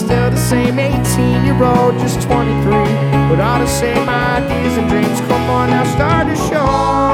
still the same 18-year-old, just 23, with all the same ideas and dreams. Come on now, start the show.